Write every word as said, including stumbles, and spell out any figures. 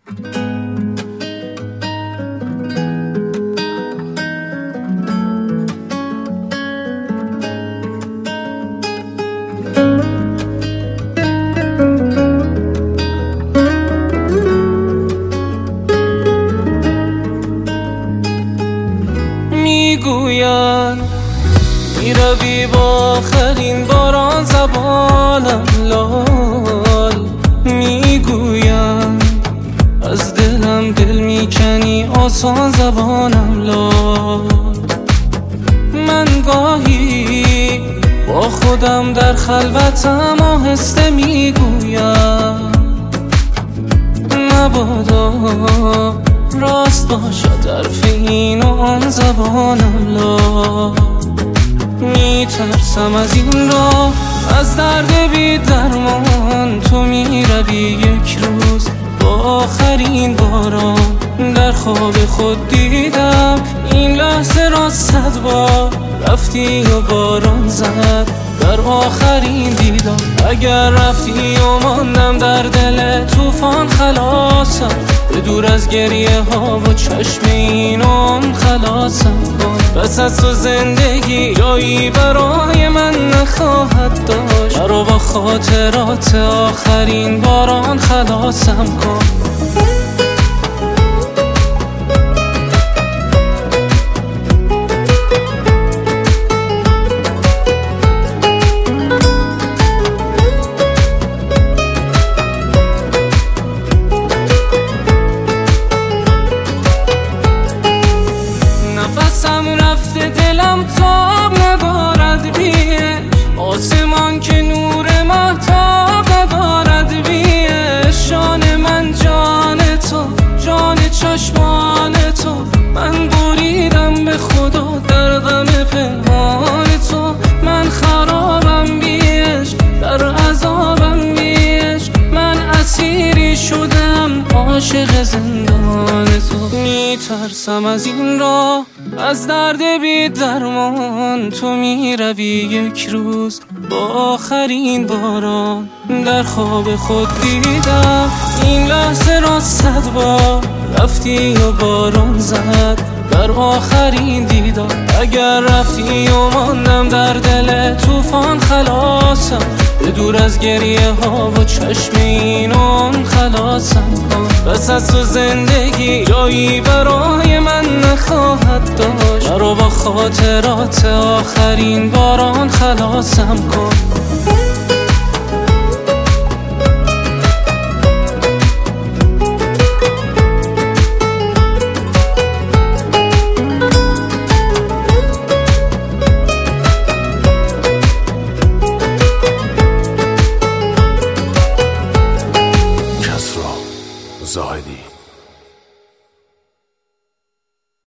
میگوین میروی با آخرین باران زبانم لال، میگوین از دلم دل میکنی آسان زبانم لال. من گاهی با خودم در خلوتم آهسته میگویم مبادا راست باشد حرف این و آن زبانم لا. میترسم از این راه، از درد بی درمان. تو میروی یک روز با آخرین باران. در خواب خود دیدم این لحظه را صد بار. رفتی و باران زد در آخرین دیدار. اگر رفتی و ماندم در دل طوفان خلاصم. به دور از گریه ها و چشم اینم خلاصم کن. بس از تو زندگی جایی برای من نخواهد داشت. مرا با خاطرات آخرین باران خلاصم کن. نفسم رفته دلم تاب ندارد بیش. آسمان که نور مهتاب ندارد بیش. جان من جان تو، جان چشمان تو. من بریدم به خدا در غم پنهان تو. من خرابم بیش، در عذابم بیش. من اسیری شدم عاشق زندان تو. میترسم از این راه، از درد بی درمان. تو میروی یک روز با آخرین باران. در خواب خود دیدم این لحظه را صد بار. رفتی و باران زد در آخرین دیدار. اگر رفتی و ماندم در دل طوفان خلاصم. به دور از گریه ها و چشم اینم خلاصم کن. بس از تو زندگی جایی برای من نخواهد داشت. مرا با خاطرات آخرین باران خلاصم کن. زاهدی